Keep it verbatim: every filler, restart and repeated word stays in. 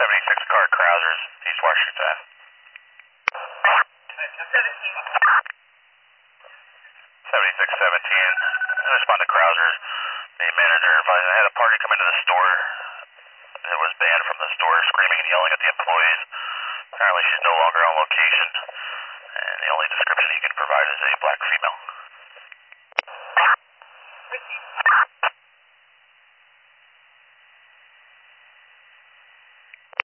seventy-six car Krausers, East Washington. seventy-six seventeen, I respond to Krausers. The manager advised I had a party come into the store. It was banned from the store, screaming and yelling at the employees. Apparently she's no longer on location, and the only description he can provide is a black female.